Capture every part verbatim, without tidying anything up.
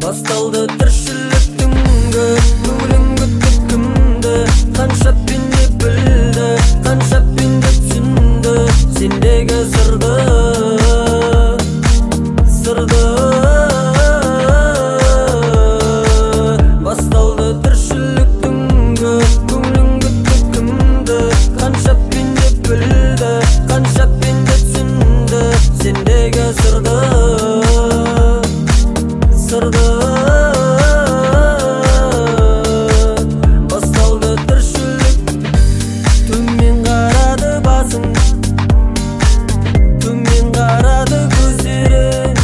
Басталды тіршіліктің күнгі, көңілің күтіп кімді, қанша пенде білді, қанша пенде түсінді сендегі сырды, сырды. Басталды тіршіліктің күнгі, көңілің күтіп кімді, қанша пенде білді, қанша пенде түсінді сендегі сырды, сырды. Басталды тіршілік, төмен қарады басың, төмен қарады көздері,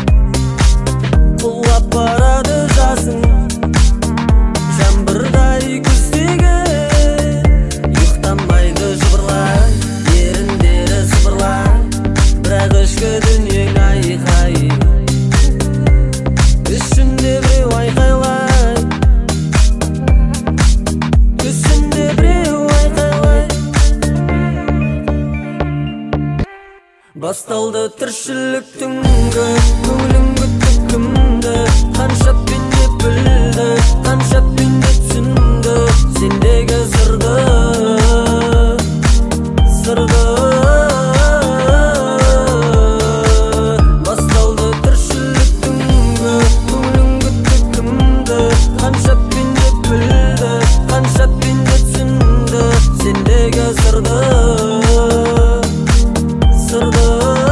құлап барады жасың, жаңбырдай күздегі, ұйықтамайды жыбырлай, еріндері сыбырлай, бірақ ішкі дүниең айқай, ішінде біреу айқайлай, түсінде біреу айқайлай. Басталды тіршіліктің күнгі, көңілің күтіп кімді, қанша пенде білді, қанша пенде түсінді сендегі сырды, сырды. Басталды тіршіліктің күнгі, көңілің күтіп кімді, қанша пенде білді, қанша пенде түсінді сендегі сырды, сырды.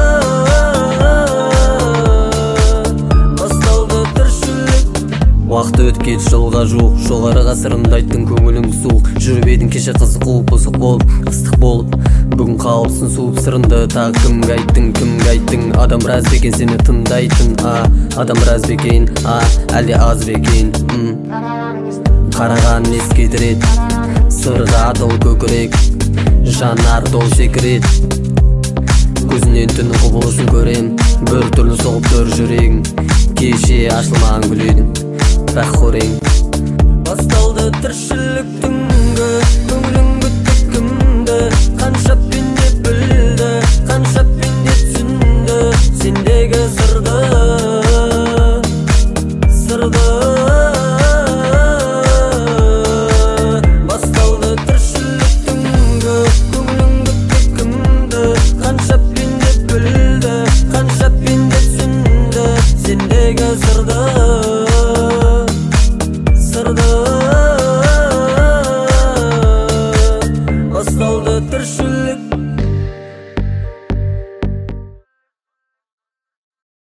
Басталды тіршілік. Уақыт өткен жылға жуық, жоғары ғасырымда айттың көңілің суық, жүріп едің кеше қызық қуып, бұзық болып, ыстық болып, бүгін қалыпсың суып сырынды. Тағы кімге айттың, кімге айттың, адам біраз бекен сені тыңдайтын, а адам біраз бекен, а әлде аз бекен. Қараған ескедіреді, сырға дол көкірек, жанар дол секірет, көзінен түннің құбылысын көрем, бір түрлі соғып тұр жүрегің, кеше ашылмаған гүл едің, бірақ қорең. Басталды тіршіліктің күнгі, көңілің күтіп кімді, қанша пенде білді, қанша пенде түсінді сендегі сырды, сырды. Басталды тіршіліктің күнгі, көңілің күтіп кімді, қанша пенде білді, қанша пенде түсінді сендегі сырды, сырды.